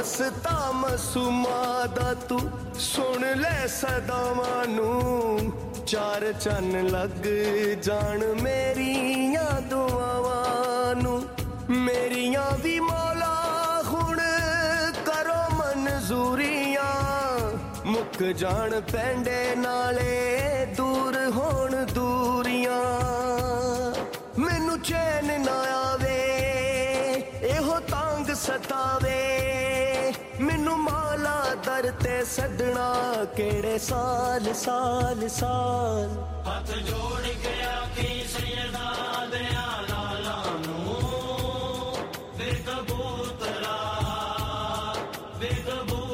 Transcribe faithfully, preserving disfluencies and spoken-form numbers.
ਮਸਤਾ ਮਸੂਮਾ ਦਾ ਤੂੰ ਸੁਣ ਲੈ ਸਦਾਵਾਂ ਨੂੰ, ਚਾਰ ਚੰਨ ਲੱਗ ਜਾਣ ਮੇਰੀਆਂ ਦੁਆਵਾਂ ਨੂੰ। ਮੇਰੀਆਂ ਵੀ ਮੌਲਾ ਹੁਣ ਕਰੋ ਮਨਜ਼ੂਰੀਆਂ, ਮੁੱਕ ਜਾਣ ਪੈਂਡੇ ਨਾਲੇ ਦੂਰ ਹੋਣ ਦੂਰੀਆਂ। ਮੈਨੂੰ ਚੈਨ ਨਾ ਆਵੇ ਇਹੋ ਤੰਗ ਸਤਾਵੇ, ਮੈਨੂੰ ਮੌਲਾ ਦਰ ਤੇ ਸੱਦਣਾ ਕਿਹੜੇ ਸਾਲ ਸਾਲ ਸਾਲ। ਹੱਥ ਜੋੜ ਕੇ ਆਖੀ ਸੈਯਦਾ ਦਿਆਂ ਲਾਲਾ ਨੂੰ, ਵੇ ਕਬੂਤਰਾ ਵੇ ਕਬੂਤਰਾ